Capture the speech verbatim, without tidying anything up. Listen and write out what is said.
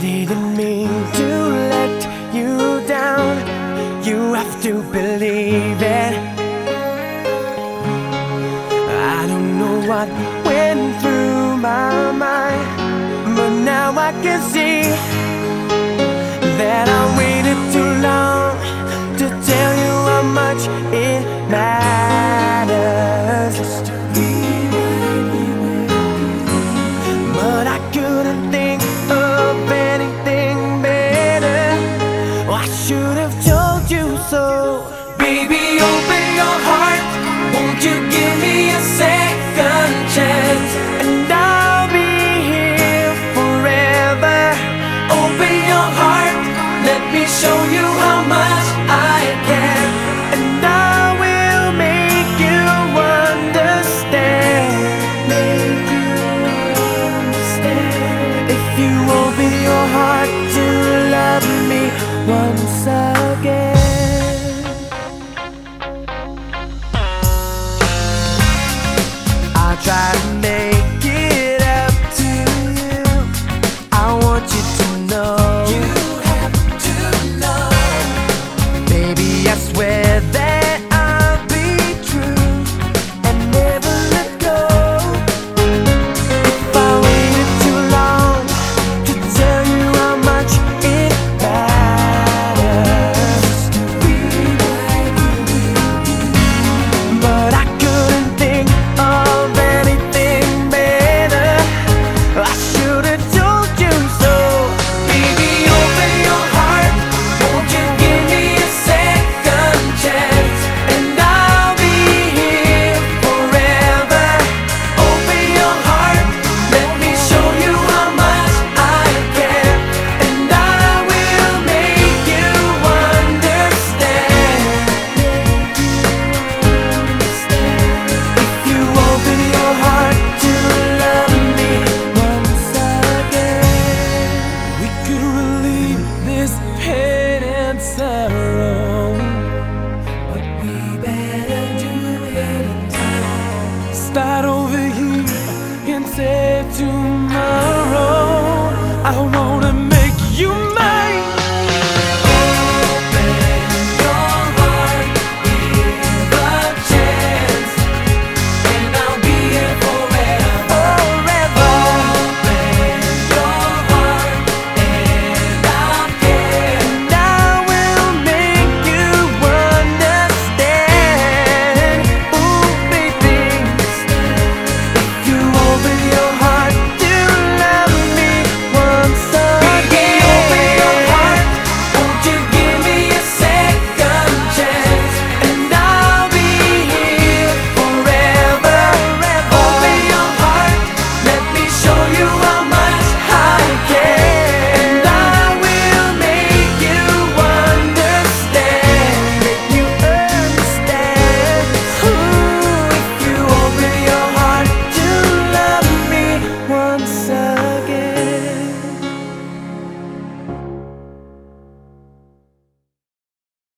didn't mean to let you down. You have to believe it. I don't know what went through my mind, but now I can see that I waited too long to tell you how much it matters. But I couldn't think of anything better. Oh, I should have told you so. Baby, open your heart. Won't you give me a second chance? And I'll be here forever. Open your heart. Let me show you how much I care. And I will make you understand. Make you understand. If you open your heart to love me once again. I'll try to make it up to you. I want you to know. You have to know. Baby, I swear that I'll be true and never let go. If I waited too long to tell you how much it matters to be like you, but I couldn't think of anything better. I should have told you so. Baby, open your heart. Won't you give me a second chance? And I'll be here forever. Open your heart. Let me show you how much I care. And I will make you understand. If you open your heart to love me once again, we could relieve this pain and sorrow, but we better do it in time. Start over here and say tomorrow I won't